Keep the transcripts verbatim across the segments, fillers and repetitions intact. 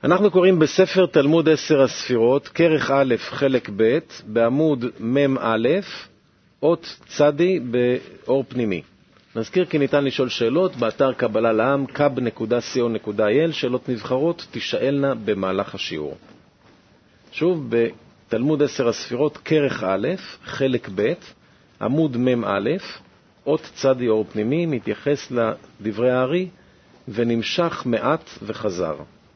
אנחנו קוראים בספר תלמוד עשר הספירות, כרך א' חלק ב', בעמוד מ' א', אות צדי באור פנימי. נזכיר כי ניתן לשאול שאלות באתר קבלה לעם, קב נקודה סי או נקודה איי אל, שאלות נבחרות תשאלנה במהלך השיעור. שוב, בתלמוד עשר הספירות, כרך א', חלק ב', עמוד מ' א', אות צדי אור פנימי, מתייחס לדברי הארי, ונמשך מעט וחזר.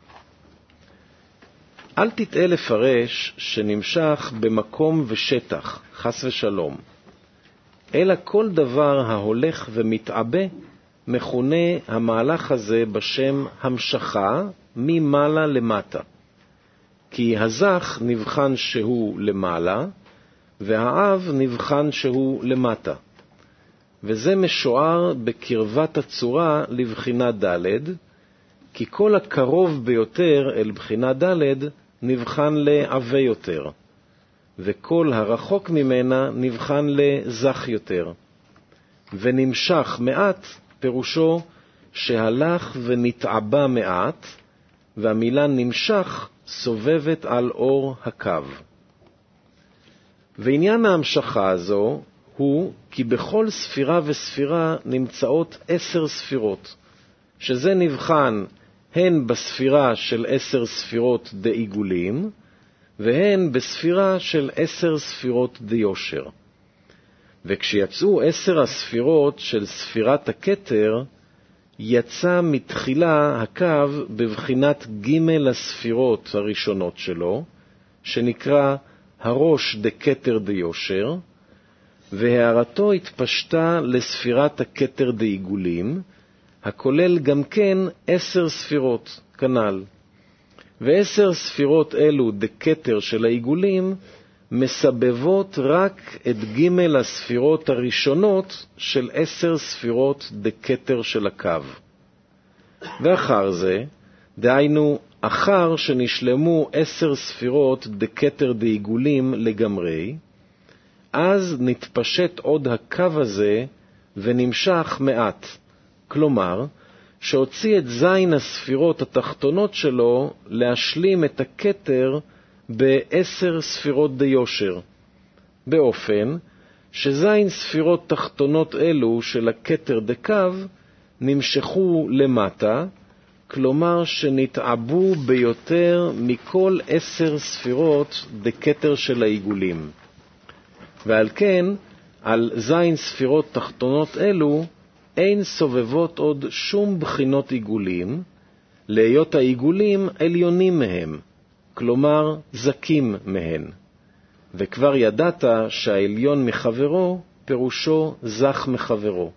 אל תטעה לפרש שנמשך במקום ושטח, חס ושלום, אלא כל דבר ההולך ומתעבה מכונה המהלך הזה בשם המשכה ממעלה למטה. כי הזך נבחן שהוא למעלה, והאב נבחן שהוא למטה. וזה משוער בקרבת הצורה לבחינה ד', כי כל הקרוב ביותר אל בחינה ד' נבחן לעבה יותר, וכל הרחוק ממנה נבחן לזך יותר. ונמשך מעט פירושו שהלך ונתעבה מעט, והמילה נמשך סובבת על אור הקו. ועניין ההמשכה הזו הוא כי בכל ספירה וספירה נמצאות עשר ספירות, שזה נבחן הן בספירה של עשר ספירות דעיגולים, והן בספירה של עשר ספירות דיושר. וכשיצאו עשר הספירות של ספירת הכתר, יצא מתחילה הקו בבחינת ג' הספירות הראשונות שלו, שנקרא הראש דכתר דיושר, והערתו התפשטה לספירת הכתר דעיגולים, הכולל גם כן עשר ספירות, כנ"ל. ועשר ספירות אלו דכתר של העיגולים מסבבות רק את ג' הספירות הראשונות של עשר ספירות דכתר של הקו. ואחר זה, דהיינו אחר שנשלמו עשר ספירות דכתר דעיגולים לגמרי, אז נתפשט עוד הקו הזה ונמשך מעט. כלומר, שהוציא את זין הספירות התחתונות שלו להשלים את הכתר בעשר ספירות דיושר, באופן שזין ספירות תחתונות אלו של הכתר דקו נמשכו למטה, כלומר שנתעבו ביותר מכל עשר ספירות דכתר של העיגולים. ועל כן, על זין ספירות תחתונות אלו, אין סובבות עוד שום בחינות עיגולים, להיות העיגולים עליונים מהם, כלומר זקים מהן. וכבר ידעת שהעליון מחברו, פירושו זך מחברו.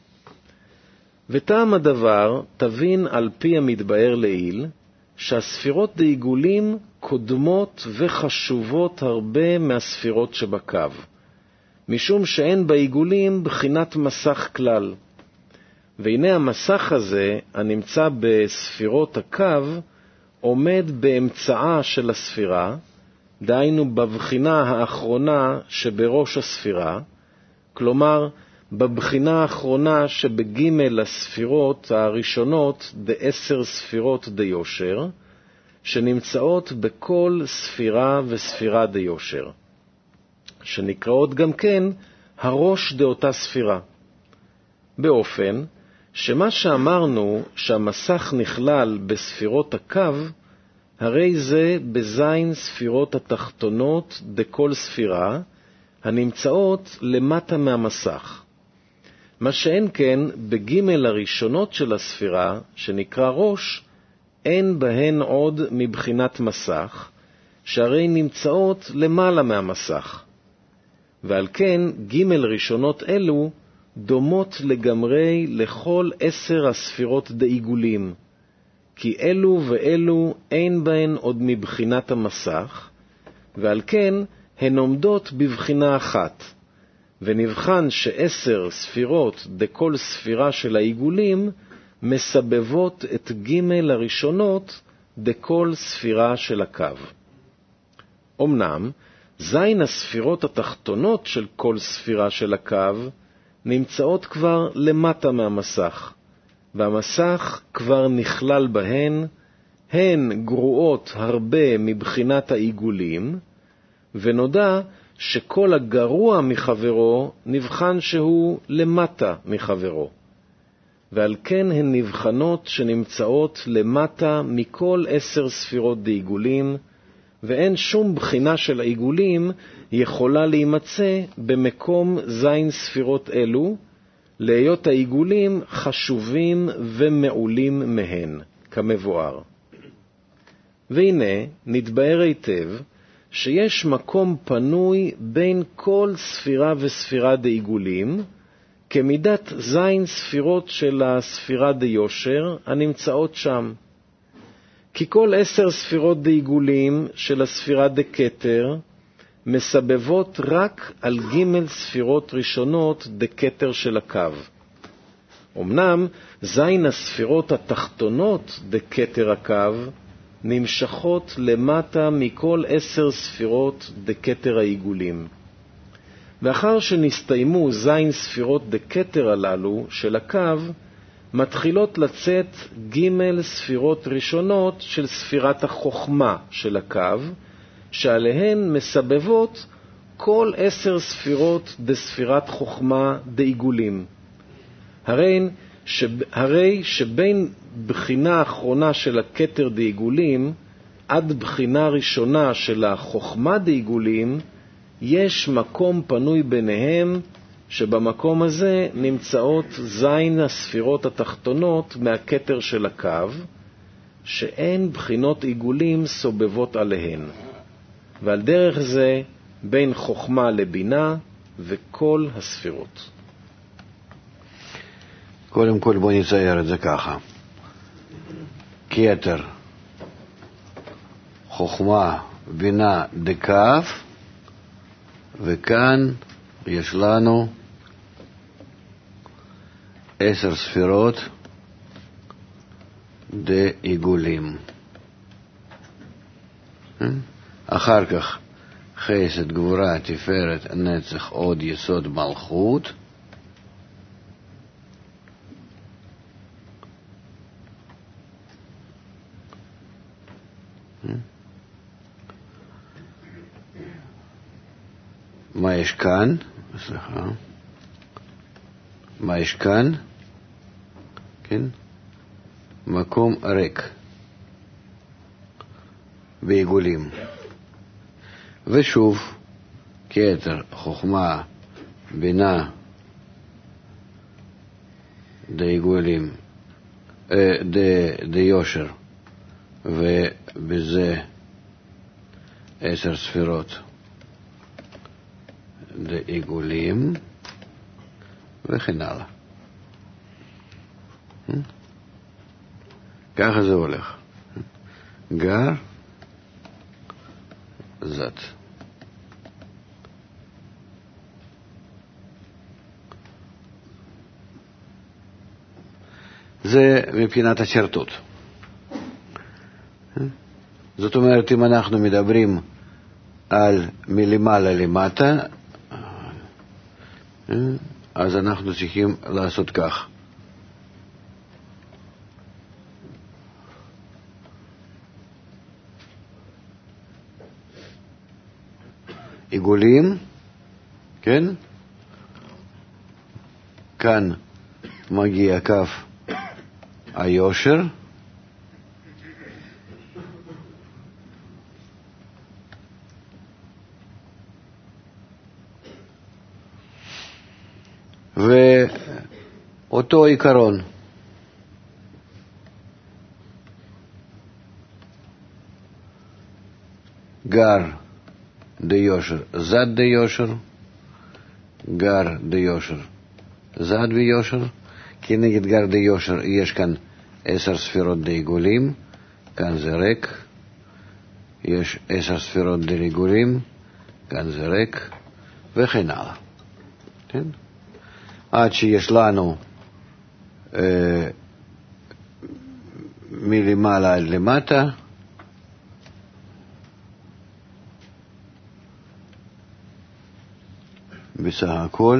וטעם הדבר תבין על פי המתבאר לעיל, שהספירות דעיגולים קודמות וחשובות הרבה מהספירות שבקו, משום שאין בעיגולים בחינת מסך כלל. והנה המסך הזה, הנמצא בספירות הקו, עומד באמצעה של הספירה, דהיינו בבחינה האחרונה שבראש הספירה, כלומר בבחינה האחרונה שבג' הספירות הראשונות דעשר ספירות דיושר, שנמצאות בכל ספירה וספירה דיושר, שנקראות גם כן הראש דאותה ספירה. באופן שמה שאמרנו שהמסך נכלל בספירות הקו, הרי זה בזין ספירות התחתונות דכל ספירה, הנמצאות למטה מהמסך. מה שאין כן בג' הראשונות של הספירה, שנקרא ראש, אין בהן עוד מבחינת מסך, שהרי נמצאות למעלה מהמסך. ועל כן ג' ראשונות אלו דומות לגמרי לכל עשר הספירות דעיגולים, כי אלו ואלו אין בהן עוד מבחינת המסך, ועל כן הן עומדות בבחינה אחת, ונבחן שעשר ספירות דכל ספירה של העיגולים מסבבות את ג' הראשונות דכל ספירה של הקו. אמנם, זין הספירות התחתונות של כל ספירה של הקו נמצאות כבר למטה מהמסך, והמסך כבר נכלל בהן, הן גרועות הרבה מבחינת העיגולים, ונודע שכל הגרוע מחברו נבחן שהוא למטה מחברו. ועל כן הן נבחנות שנמצאות למטה מכל עשר ספירות דעיגולים, ואין שום בחינה של העיגולים יכולה להימצא במקום זין ספירות אלו, להיות העיגולים חשובים ומעולים מהן, כמבואר. והנה נתבהר היטב שיש מקום פנוי בין כל ספירה וספירה דעיגולים, כמידת זין ספירות של הספירה דיושר הנמצאות שם. כי כל עשר ספירות דעיגולים של הספירה דקטר מסבבות רק על ג' ספירות ראשונות דקטר של הקו. אמנם זין הספירות התחתונות דקטר הקו נמשכות למטה מכל עשר ספירות דקטר העיגולים. ואחר שנסתיימו זין ספירות דקטר הללו של הקו, מתחילות לצאת ג' ספירות ראשונות של ספירת החוכמה של הקו, שעליהן מסבבות כל עשר ספירות דספירת חוכמה דעיגולים. הרי, שב, הרי שבין בחינה האחרונה של הכתר דעיגולים עד בחינה ראשונה של החוכמה דעיגולים, יש מקום פנוי ביניהם, שבמקום הזה נמצאות זין הספירות התחתונות מהכתר של הקו, שאין בחינות עיגולים סובבות עליהן. ועל דרך זה בין חוכמה לבינה וכל הספירות. קודם כל בוא נצייר את זה ככה. כתר, חוכמה, בינה, דקף, וכאן יש לנו עשר ספירות דעיגולים. אחר כך חסד, גבורה, תפארת, נצח, עוד, יסוד, מלכות. מה יש כאן? סליחה. מה יש כאן? כן? מקום ריק בעיגולים. ושוב, כתר, חוכמה, בינה, דעיגולים, דיושר, ובזה עשר ספירות דעיגולים, וכן הלאה. ככה זה הולך. גר, זאת. זה מבחינת השרטוט. זאת אומרת, אם אנחנו מדברים על מלמעלה למטה, אז אנחנו צריכים לעשות כך. עיגולים, כן? כאן מגיע כף היושר, ואותו עיקרון. גר דיושר, זד דיושר, גר דיושר, זד ביושר. כנגד גר דיושר יש כאן עשר ספירות דעיגולים, כאן זה ריק. יש עשר ספירות דעיגולים, כאן זה ריק, וכן הלאה. כן? עד שיש לנו אה, מלמעלה עד למטה, בסך הכל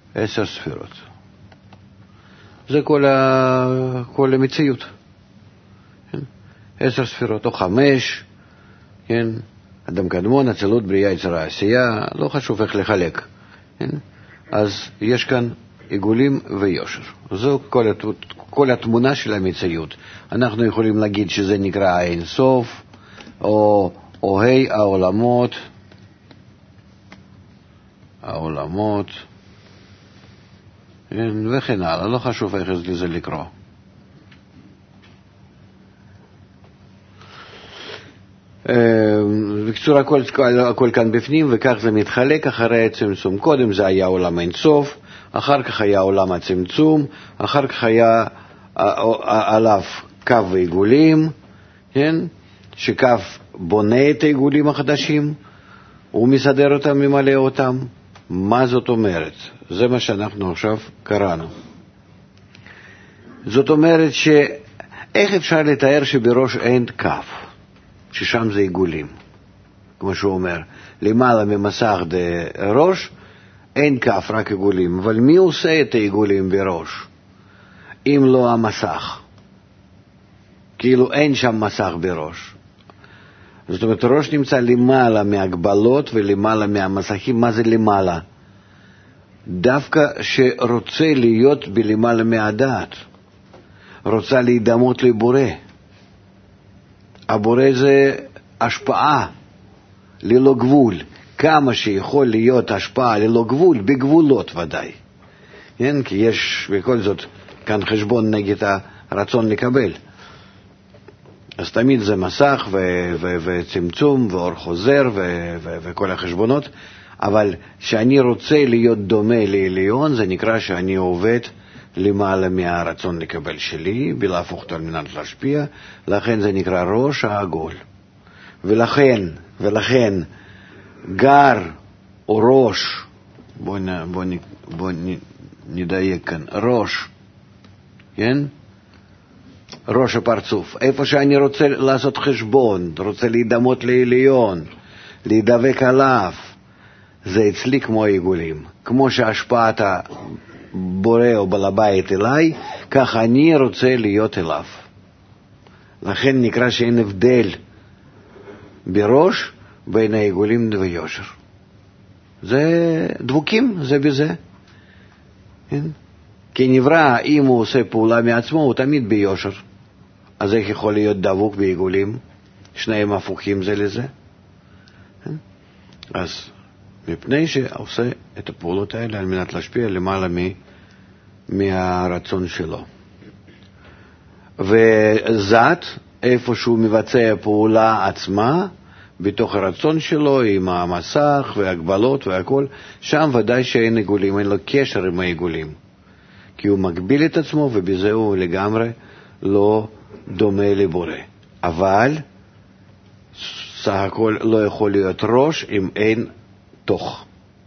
עשר ספירות. זה כל, ה... כל המציאות. כן? עשר ספירות, או חמש, כן? אדם קדמון, אצילות, בריאה, יצירה, עשייה, לא חשוב איך לחלק. כן? אז יש כאן עיגולים ויושר. זו כל, הת... כל התמונה של המציאות. אנחנו יכולים להגיד שזה נקרא אין סוף, או, או היי העולמות, העולמות, כן? וכן הלאה, לא חשוב איך לזה לקרוא. בקצור, הכל, הכל כאן בפנים, וכך זה מתחלק אחרי הצמצום. קודם זה היה עולם אין סוף, אחר כך היה עולם הצמצום, אחר כך היה עליו קו ועיגולים, כן? שקו בונה את העיגולים החדשים, הוא מסדר אותם, ממלא אותם. מה זאת אומרת? זה מה שאנחנו עכשיו קראנו. זאת אומרת שאיך אפשר לתאר שבראש אין קו? ששם זה עיגולים, כמו שהוא אומר, למעלה ממסך ראש אין כף, רק עיגולים. אבל מי עושה את העיגולים בראש אם לא המסך? כאילו אין שם מסך בראש. זאת אומרת, ראש נמצא למעלה מהגבלות ולמעלה מהמסכים. מה זה למעלה? דווקא שרוצה להיות בלמעלה מהדעת, רוצה להידמות לבורא. הבורא זה השפעה ללא גבול. כמה שיכול להיות השפעה ללא גבול, בגבולות ודאי. כן? כי יש בכל זאת כאן חשבון נגד הרצון לקבל. אז תמיד זה מסך ו- ו- וצמצום ואור חוזר ו- ו- וכל החשבונות. אבל שאני רוצה להיות דומה לעליון, זה נקרא שאני עובד למעלה מהרצון לקבל שלי, בלהפוך אותו על מנת להשפיע, לכן זה נקרא ראש העגול. ולכן, ולכן, גר או ראש, בוא, נ, בוא, נ, בוא נ, נדייק כאן, ראש, כן? ראש הפרצוף. איפה שאני רוצה לעשות חשבון, רוצה להידמות לעליון, להידבק עליו, זה אצלי כמו העיגולים. כמו שהשפעת בורא או בעל הבית אליי, כך אני רוצה להיות אליו. לכן נקרא שאין הבדל בראש בין העיגולים ויושר. זה דבוקים, זה בזה. כן? כי נברא, אם הוא עושה פעולה מעצמו, הוא תמיד ביושר. אז איך יכול להיות דבוק בעיגולים? שניהם הפוכים זה לזה. כן? אז מפני שעושה את הפעולות האלה על מנת להשפיע למעלה מ... מהרצון שלו. וזאת, איפה שהוא מבצע פעולה עצמה, בתוך הרצון שלו, עם המסך והגבלות והכל, שם ודאי שאין עיגולים, אין לו קשר עם העיגולים. כי הוא מגביל את עצמו, ובזה הוא לגמרי לא דומה לבורא. אבל, סך הכל לא יכול להיות ראש אם אין תוך.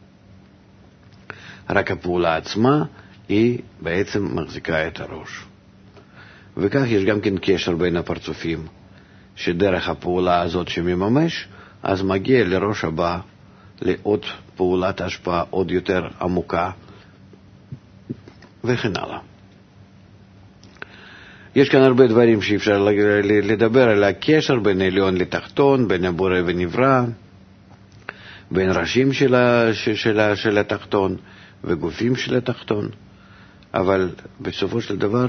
רק הפעולה עצמה היא בעצם מחזיקה את הראש. וכך יש גם כן קשר בין הפרצופים, שדרך הפעולה הזאת שמממש, אז מגיע לראש הבא, לעוד פעולת השפעה עוד יותר עמוקה, וכן הלאה. יש כאן הרבה דברים שאפשר לדבר על הקשר בין עליון לתחתון, בין הבורא ונברא, בין ראשים של, של, של התחתון וגופים של התחתון, אבל בסופו של דבר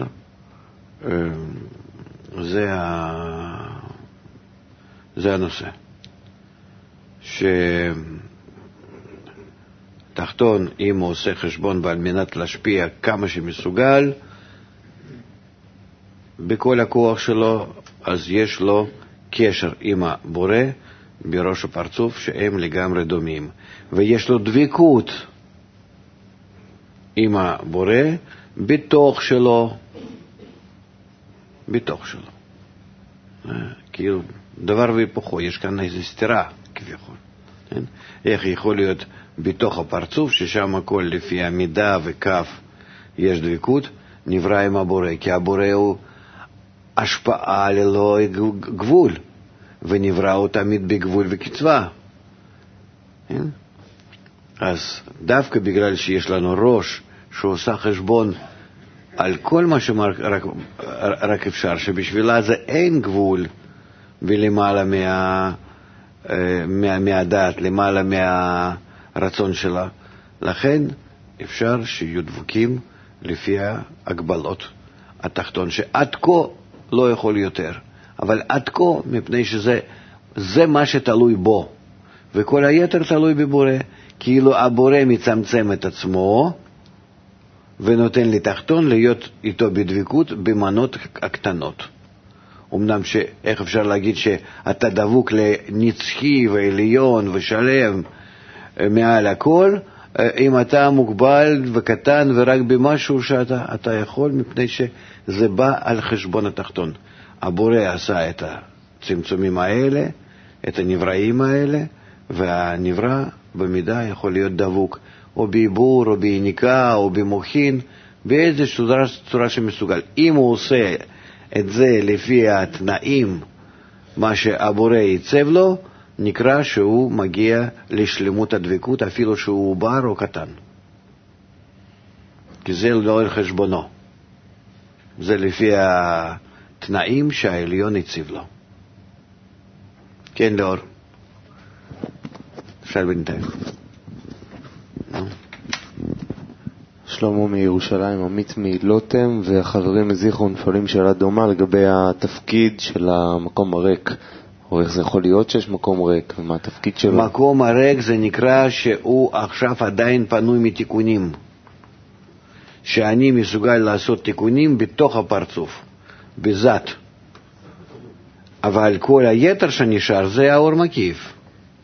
זה, ה... זה הנושא. שתחתון, אם הוא עושה חשבון ועל מנת להשפיע כמה שמסוגל בכל הכוח שלו, אז יש לו קשר עם הבורא בראש הפרצוף שהם לגמרי דומים, ויש לו דבקות עם הבורא בתוך שלו, בתוך שלו. כאילו דבר והיפוכו, יש כאן איזו סתירה כביכול. כן? איך יכול להיות בתוך הפרצוף ששם הכל לפי המידה וכף יש דבקות, נברא עם הבורא, כי הבורא הוא השפעה ללא גבול, ונברא הוא תמיד בגבול וקצבה. כן? אז דווקא בגלל שיש לנו ראש שעושה חשבון על כל מה שרק רק, רק אפשר, שבשבילה זה אין גבול ולמעלה מה, מה, מהדעת, למעלה מהרצון שלה. לכן אפשר שיהיו דבוקים לפי ההגבלות התחתון, שעד כה לא יכול יותר, אבל עד כה מפני שזה זה מה שתלוי בו, וכל היתר תלוי בבורא. כאילו הבורא מצמצם את עצמו ונותן לתחתון להיות איתו בדבקות במנות הקטנות. אמנם שאיך אפשר להגיד שאתה דבוק לנצחי ועליון ושלם מעל הכל, אם אתה מוגבל וקטן ורק במשהו שאתה אתה יכול, מפני שזה בא על חשבון התחתון. הבורא עשה את הצמצומים האלה, את הנבראים האלה, והנברא במידה יכול להיות דבוק, או בעיבור, או ביניקה, או במוחין, באיזו צורה, צורה שמסוגל. אם הוא עושה את זה לפי התנאים, מה שהבורא ייצב לו, נקרא שהוא מגיע לשלמות הדבקות, אפילו שהוא עובר או קטן. כי זה לא על חשבונו. זה לפי התנאים שהעליון הציב לו. כן, לאור. אפשר בינתיים. שלמה מירושלים, עמית מלוטם, והחברים מזיכרון שואלים שאלה דומה לגבי התפקיד של המקום הריק, או איך זה יכול להיות שיש מקום ריק, ומה התפקיד שלו? מקום הריק זה נקרא שהוא עכשיו עדיין פנוי מתיקונים, שאני מסוגל לעשות תיקונים בתוך הפרצוף, בזאת. אבל כל היתר שנשאר זה האור מקיף.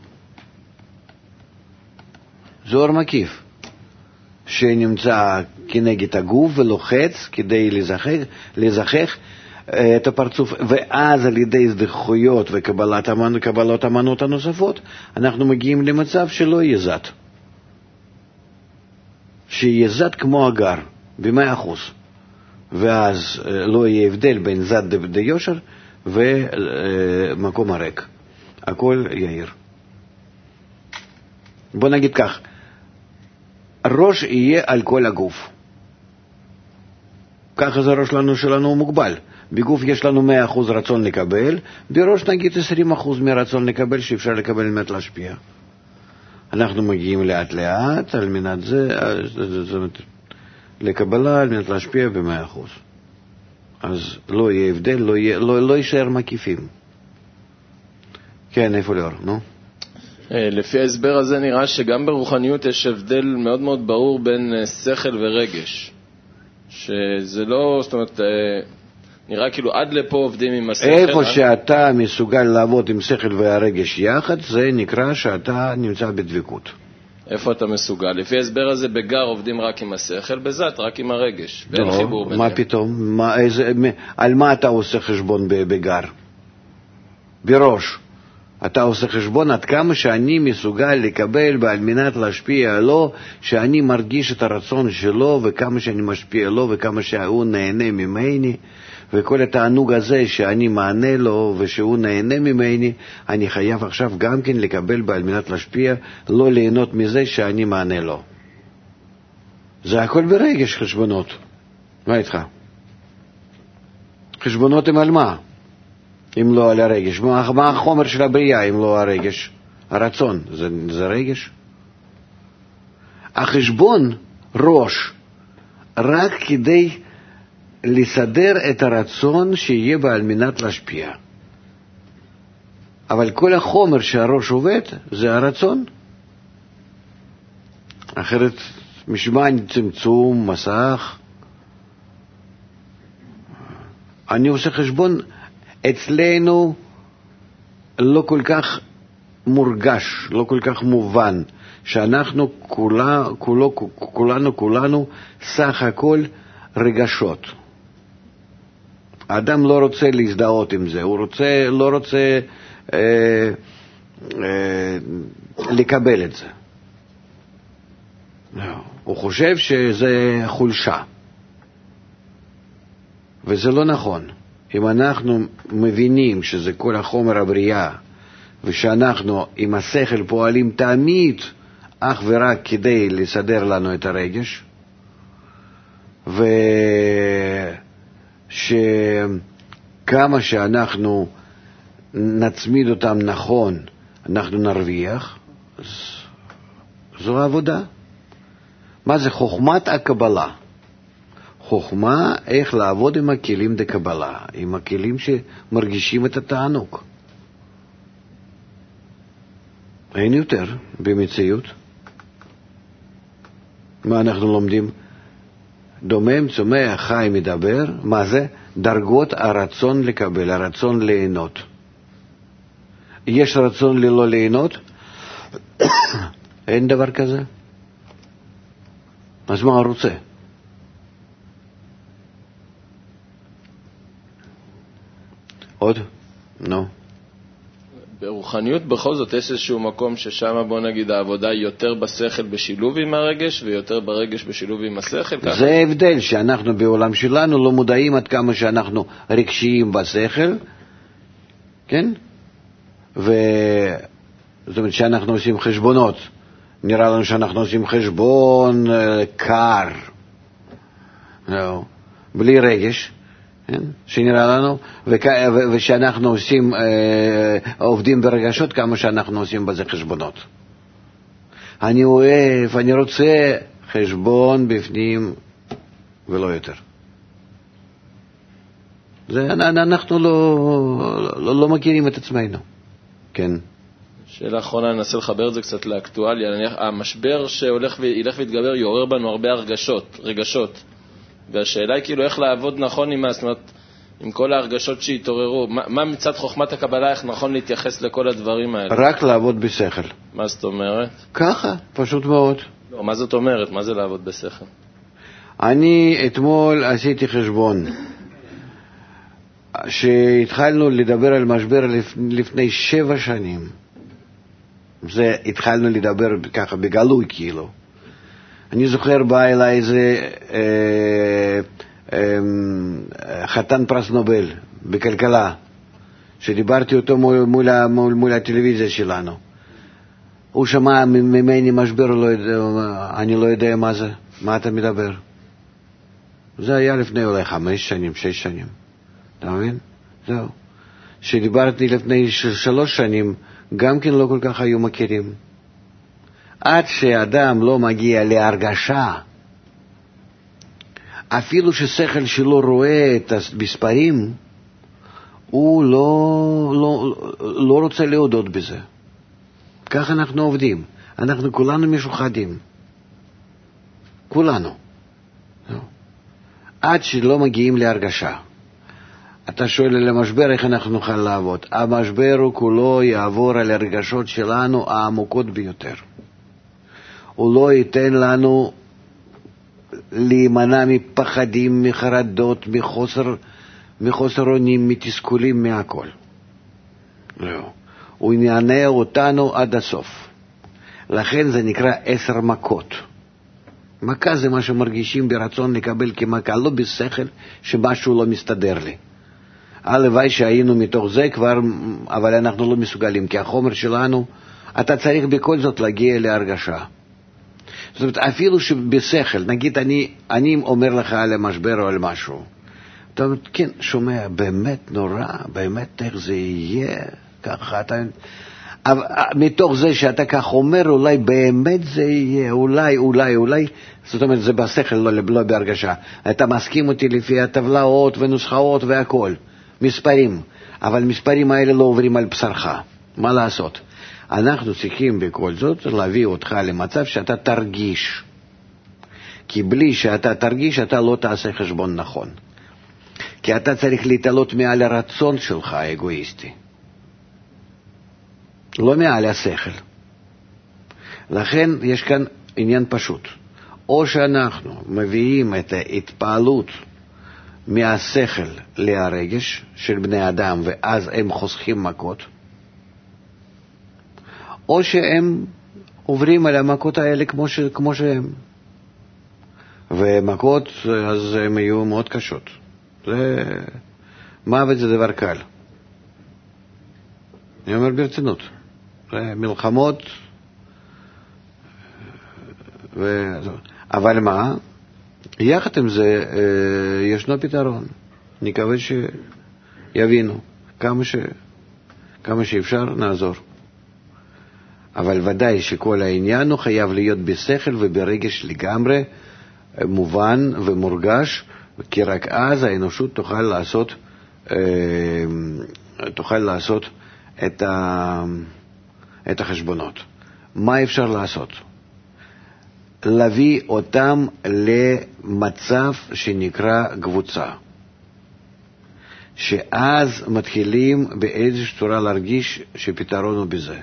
זה אור מקיף שנמצא כנגד הגוף ולוחץ כדי לזכח, לזכח את הפרצוף, ואז על ידי הזדחויות וקבלת המנ... קבלות המנות הנוספות אנחנו מגיעים למצב שלא יהיה זת, שיהיה זת כמו אגר במאה אחוז, ואז לא יהיה הבדל בין זת דיושר ומקום הריק, הכל יאיר. בוא נגיד כך, הראש יהיה על כל הגוף, ככה זה ראש לנו שלנו מוגבל. בגוף יש לנו מאה אחוז רצון לקבל, בראש נגיד עשרים אחוז מרצון לקבל שאפשר לקבל על מנת להשפיע. אנחנו מגיעים לאט לאט על מנת זה, לקבלה על מנת להשפיע ב-מאה אחוז. אז לא יהיה הבדל, לא, יהיה, לא, לא יישאר מקיפים. כן, איפה לאור? נו? לפי ההסבר הזה נראה שגם ברוחניות יש הבדל מאוד מאוד ברור בין שכל ורגש. שזה לא, זאת אומרת, נראה כאילו עד לפה עובדים עם השכל. איפה שאתה מסוגל לעבוד עם שכל והרגש יחד, זה נקרא שאתה נמצא בדבקות. איפה אתה מסוגל? לפי ההסבר הזה בגר עובדים רק עם השכל, בזאת רק עם הרגש. ואין חיבור ביניהם. מה פתאום? מה, איזה, על מה אתה עושה חשבון בגר? בראש. אתה עושה חשבון עד כמה שאני מסוגל לקבל ועל מנת להשפיע לו, שאני מרגיש את הרצון שלו וכמה שאני משפיע לו וכמה שהוא נהנה ממני, וכל התענוג הזה שאני מענה לו ושהוא נהנה ממני, אני חייב עכשיו גם כן לקבל ועל מנת להשפיע, לא ליהנות מזה שאני מענה לו. זה הכל ברגש חשבונות. מה איתך? חשבונות הם על מה? אם לא על הרגש. מה, מה החומר של הבריאה אם לא הרגש? הרצון, זה, זה רגש? החשבון ראש רק כדי לסדר את הרצון שיהיה בה על מנת להשפיע. אבל כל החומר שהראש עובד זה הרצון. אחרת משמע צמצום, מסך. אני עושה חשבון אצלנו לא כל כך מורגש, לא כל כך מובן, שאנחנו כולה, כולו, כולנו, כולנו סך הכל רגשות. האדם לא רוצה להזדהות עם זה, הוא רוצה, לא רוצה אה, אה, לקבל את זה. הוא חושב שזה חולשה, וזה לא נכון. אם אנחנו מבינים שזה כל החומר הבריאה, ושאנחנו עם השכל פועלים תמיד אך ורק כדי לסדר לנו את הרגש, ושכמה שאנחנו נצמיד אותם נכון, אנחנו נרוויח, אז זו העבודה. מה זה חוכמת הקבלה? חוכמה איך לעבוד עם הכלים דקבלה, עם הכלים שמרגישים את התענוג. אין יותר במציאות. מה אנחנו לומדים? דומם, צומח, חי, מדבר. מה זה? דרגות הרצון לקבל, הרצון ליהנות. יש רצון ללא ליהנות? אין דבר כזה. אז מה רוצה? עוד? נו. ברוחניות בכל זאת יש איזשהו מקום ששם בוא נגיד העבודה היא יותר בשכל בשילוב עם הרגש ויותר ברגש בשילוב עם השכל. ככה? זה ההבדל שאנחנו בעולם שלנו לא מודעים עד כמה שאנחנו רגשיים בשכל, כן? ו... זאת אומרת שאנחנו עושים חשבונות, נראה לנו שאנחנו עושים חשבון קר, לא, בלי רגש, כן? שנראה לנו, וכ... ושאנחנו עושים, אה, עובדים ברגשות כמה שאנחנו עושים בזה חשבונות. אני אוהב, אני רוצה חשבון בפנים ולא יותר. זה, אנחנו לא, לא, לא מכירים את עצמנו. כן. שאלה אחרונה, ננסה לחבר את זה קצת לאקטואליה. המשבר שהולך וילך ויתגבר יעורר בנו הרבה הרגשות, רגשות. והשאלה היא כאילו איך לעבוד נכון עם, זאת אומרת, עם כל ההרגשות שהתעוררו. מה, מה מצד חוכמת הקבלה, איך נכון להתייחס לכל הדברים האלה? רק לעבוד בשכל. מה זאת אומרת? ככה, פשוט מאוד. לא, מה זאת אומרת? מה זה לעבוד בשכל? אני אתמול עשיתי חשבון. שהתחלנו לדבר על משבר לפני שבע שנים. זה התחלנו לדבר ככה בגלוי כאילו. אני זוכר בא אליי איזה אה, אה, חתן פרס נובל בכלכלה, שדיברתי אותו מול, מול, מול, מול הטלוויזיה שלנו. הוא שמע ממני משבר, לא יודע, אני לא יודע מה זה, מה אתה מדבר. זה היה לפני אולי חמש שנים, שש שנים. אתה מבין? זהו. שדיברתי לפני שלוש שנים, גם כן לא כל כך היו מכירים. עד שאדם לא מגיע להרגשה, אפילו ששכל שלו רואה את המספרים, הוא לא, לא, לא רוצה להודות בזה. כך אנחנו עובדים. אנחנו כולנו משוחדים. כולנו. עד שלא מגיעים להרגשה. אתה שואל על המשבר, איך אנחנו נוכל לעבוד? המשבר הוא כולו יעבור על הרגשות שלנו העמוקות ביותר. הוא לא ייתן לנו להימנע מפחדים, מחרדות, מחוסר, מחוסר אונים, מתסכולים, מהכל. לא. הוא יענה אותנו עד הסוף. לכן זה נקרא עשר מכות. מכה זה מה שמרגישים ברצון לקבל כמכה, לא בשכל שמשהו לא מסתדר לי. הלוואי שהיינו מתוך זה כבר, אבל אנחנו לא מסוגלים, כי החומר שלנו, אתה צריך בכל זאת להגיע להרגשה. זאת אומרת, אפילו שבשכל, נגיד אני, אני אומר לך על המשבר או על משהו, אתה אומר, כן, שומע, באמת נורא, באמת איך זה יהיה, ככה אתה... אבל מתוך זה שאתה כך אומר, אולי באמת זה יהיה, אולי, אולי, אולי, זאת אומרת, זה בשכל, לא, לא בהרגשה. אתה מסכים אותי לפי הטבלאות ונוסחאות והכל, מספרים, אבל מספרים האלה לא עוברים על בשרך. מה לעשות? אנחנו צריכים בכל זאת להביא אותך למצב שאתה תרגיש. כי בלי שאתה תרגיש, אתה לא תעשה חשבון נכון. כי אתה צריך להתעלות מעל הרצון שלך האגואיסטי. לא מעל השכל. לכן יש כאן עניין פשוט. או שאנחנו מביאים את ההתפעלות מהשכל להרגש של בני אדם, ואז הם חוסכים מכות, או שהם עוברים על המכות האלה כמו, ש... כמו שהם. ומכות, אז הן יהיו מאוד קשות. זה... מוות זה דבר קל. אני אומר ברצינות. מלחמות ו... אבל מה? יחד עם זה ישנו פתרון. נקווה שיבינו. כמה, ש... כמה שאפשר נעזור. אבל ודאי שכל העניין הוא חייב להיות בשכל וברגש לגמרי, מובן ומורגש, כי רק אז האנושות תוכל לעשות, תוכל לעשות את, ה... את החשבונות. מה אפשר לעשות? להביא אותם למצב שנקרא קבוצה. שאז מתחילים באיזושהי צורה להרגיש שפתרון הוא בזה.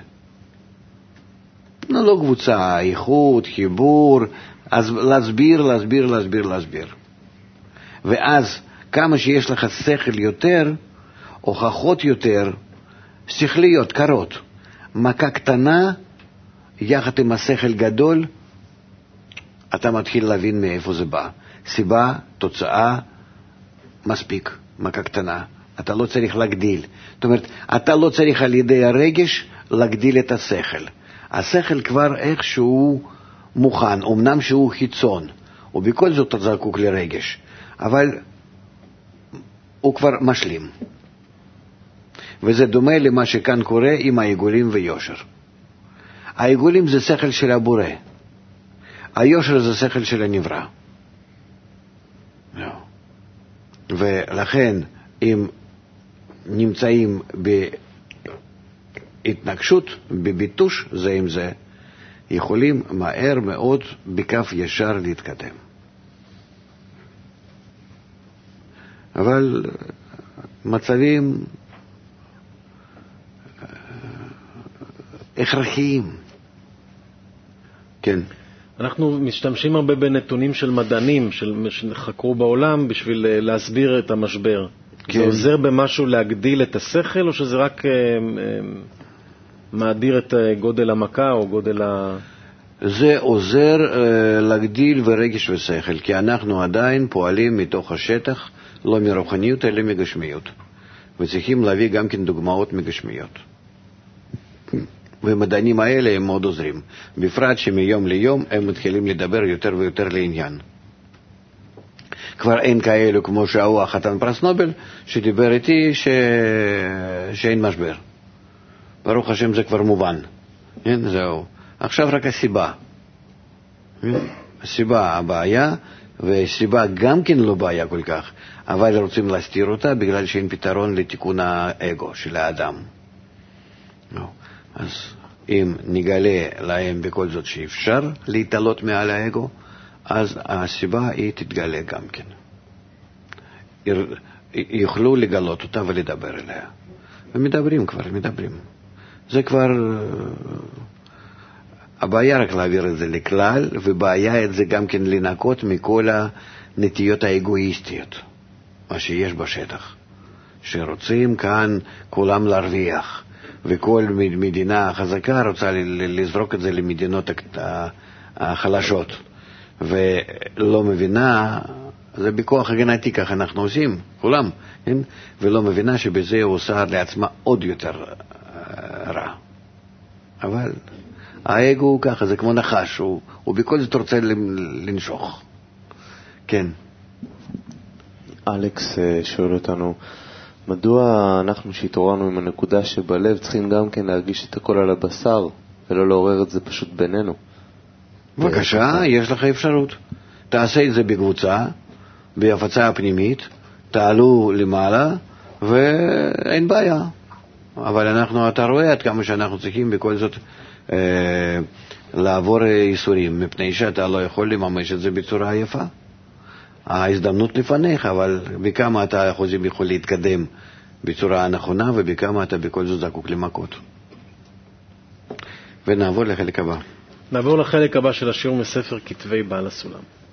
לא קבוצה, איכות, חיבור, אז להסביר, להסביר, להסביר, להסביר. ואז כמה שיש לך שכל יותר, הוכחות יותר, שכליות, קרות, מכה קטנה, יחד עם השכל גדול, אתה מתחיל להבין מאיפה זה בא. סיבה, תוצאה, מספיק. מכה קטנה. אתה לא צריך להגדיל. זאת אומרת, אתה לא צריך על ידי הרגש להגדיל את השכל. השכל כבר איכשהו מוכן, אמנם שהוא חיצון, ובכל זאת אתה זקוק לרגש, אבל הוא כבר משלים. וזה דומה למה שכאן קורה עם העיגולים ויושר. העיגולים זה שכל של הבורא. היושר זה שכל של הנברא. ולכן אם נמצאים בהתנגשות, בביטוש זה עם זה, יכולים מהר מאוד בכף ישר להתקדם. אבל מצבים הכרחיים. כן. אנחנו משתמשים הרבה בנתונים של מדענים שחקרו בעולם בשביל להסביר את המשבר. כן. זה עוזר במשהו להגדיל את השכל, או שזה רק אה, אה, מאדיר את גודל המכה או גודל ה... זה עוזר אה, להגדיל ורגש ושכל, כי אנחנו עדיין פועלים מתוך השטח, לא מרוחניות אלא מגשמיות. וצריכים להביא גם כן דוגמאות מגשמיות. והמדענים האלה הם מאוד עוזרים, בפרט שמיום ליום הם מתחילים לדבר יותר ויותר לעניין. כבר אין כאלו כמו שהוא החתן פרס נובל שדיבר איתי ש... שאין משבר. ברוך השם זה כבר מובן. כן, זהו. עכשיו רק הסיבה. הסיבה הבעיה, והסיבה גם כן לא בעיה כל כך, אבל רוצים להסתיר אותה בגלל שאין פתרון לתיקון האגו של האדם. אז אם נגלה להם בכל זאת שאפשר להתעלות מעל האגו, אז הסיבה היא תתגלה גם כן. יוכלו לגלות אותה ולדבר אליה. ומדברים כבר, מדברים. זה כבר... הבעיה רק להעביר את זה לכלל, ובעיה את זה גם כן לנקות מכל הנטיות האגואיסטיות, מה שיש בשטח. שרוצים כאן כולם להרוויח. וכל מדינה חזקה רוצה לזרוק את זה למדינות החלשות, ולא מבינה, זה בכוח הגנתי, כך אנחנו עושים, כולם, כן? ולא מבינה שבזה הוא עושה לעצמה עוד יותר רע. אבל האגו הוא ככה, זה כמו נחש, הוא, הוא בכל זאת רוצה לנשוך. כן. אלכס שואל אותנו, מדוע אנחנו שהתעוררנו עם הנקודה שבלב צריכים גם כן להרגיש את הכל על הבשר ולא לעורר את זה פשוט בינינו? בבקשה, יש לך אפשרות. תעשה את זה בקבוצה, בהפצה הפנימית, תעלו למעלה ואין בעיה. אבל אנחנו, אתה רואה עד כמה שאנחנו צריכים בכל זאת אה, לעבור איסורים, מפני שאתה לא יכול לממש את זה בצורה יפה. ההזדמנות לפניך, אבל בכמה אתה חוזים יכול להתקדם בצורה הנכונה, ובכמה אתה בכל זאת זקוק למכות. ונעבור לחלק הבא. נעבור לחלק הבא של השיעור מספר כתבי בעל הסולם.